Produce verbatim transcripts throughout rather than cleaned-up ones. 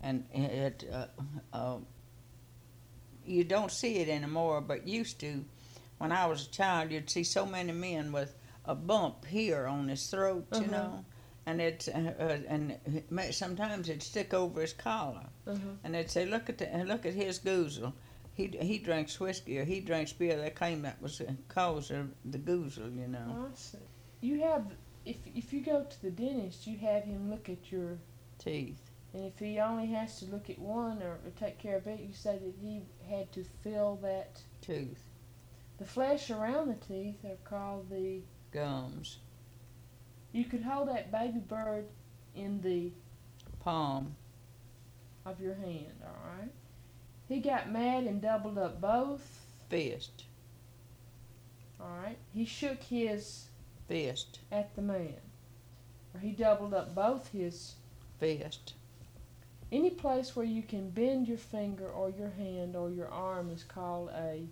and it uh, uh, you don't see it anymore, but used to. When I was a child, you'd see so many men with a bump here on his throat, you Uh-huh. know, and it uh, uh, and it may, sometimes it'd stick over his collar, Uh-huh. and they'd say, "Look at the, look at his goozle. He he drinks whiskey or he drinks beer." They claim that was the cause of the goozle, you know. Oh, I see. You have, if if you go to the dentist, you have him look at your Teeth. and if he only has to look at one or, or take care of it, you say that he had to fill that. Tooth. The flesh around the teeth are called the. Gums. You could hold that baby bird in the Palm. of your hand, all right? He got mad and doubled up both. Fist. All right. He shook his Fist. at the man. Or he doubled up both his. Fist. Any place where you can bend your finger or your hand or your arm is called a.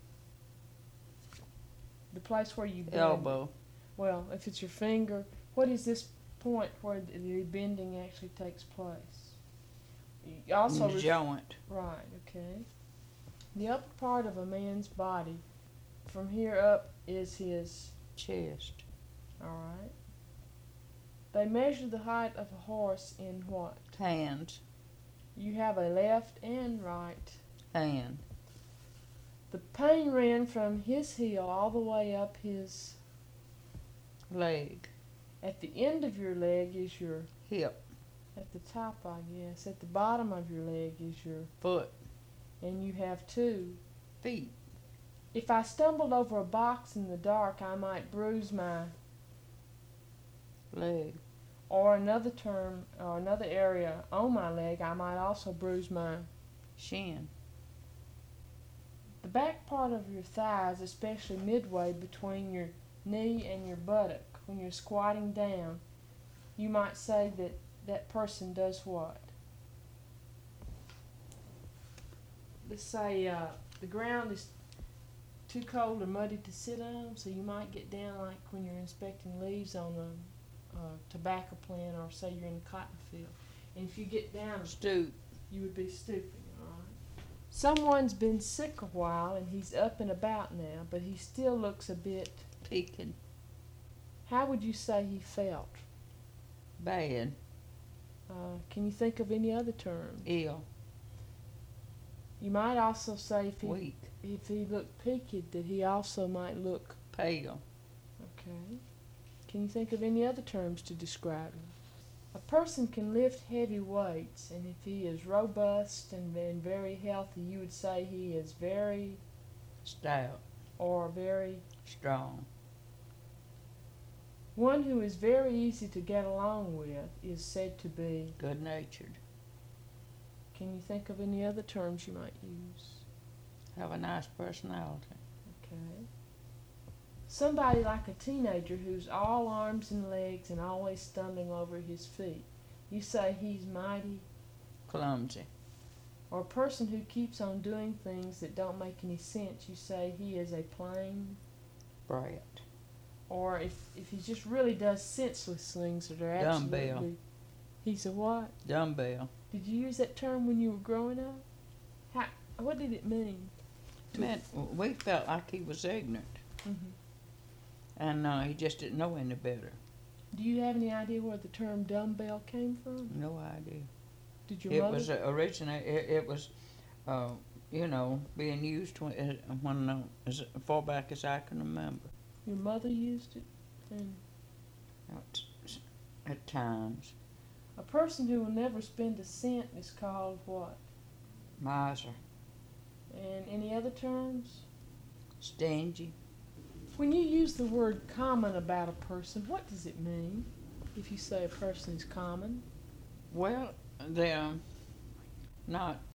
The place where you bend. Elbow. Well, if it's your finger, what is this point where the bending actually takes place? You also ref- Joint. right, okay. The upper part of a man's body, from here up, is his. Chest. All right. They measure the height of a horse in what? Hands. You have a left and right. Hand. The pain ran from his heel all the way up his. Leg. At the end of your leg is your. Hip. At the top, I guess. At the bottom of your leg is your. Foot. And you have two. Feet. If I stumbled over a box in the dark, I might bruise my. Leg. Or another term, or another area on my leg, I might also bruise my. Shin. The back part of your thighs, especially midway between your knee and your buttock, when you're squatting down, you might say that that person does what? Let's say uh, the ground is too cold or muddy to sit on, so you might get down like when you're inspecting leaves on a uh, tobacco plant, or say you're in a cotton field. And if you get down, Stoop. you would be stooping, all right? Someone's been sick a while and he's up and about now, but he still looks a bit. Peeking. How would you say he felt? Bad. Uh, can you think of any other terms? Ill. You might also say if he Weak. if he looked peaked, that he also might look. Pale. Okay. Can you think of any other terms to describe him? A person can lift heavy weights, and if he is robust and, and very healthy, you would say he is very. Stout. Or very. Strong. One who is very easy to get along with is said to be. Good natured. Can you think of any other terms you might use? Have a nice personality. Okay. Somebody like a teenager who's all arms and legs and always stumbling over his feet. You say he's mighty. Clumsy. Or a person who keeps on doing things that don't make any sense. You say he is a plain. Brat. Or if, if he just really does senseless things that are absolutely. Dumbbell. He's a what? Dumbbell. Did you use that term when you were growing up? How? What did it mean? Man, we felt like he was ignorant. Mm-hmm. And uh, he just didn't know any better. Do you have any idea where the term dumbbell came from? No idea. Did your It mother? was uh, originally, it, it was, uh, you know, being used when, uh, when uh, as far back as I can remember. Your mother used it? And At, at times. a person who will never spend a cent is called what? Miser. And any other terms? Stingy. When you use the word common about a person, what does it mean if you say a person is common? Well, they're not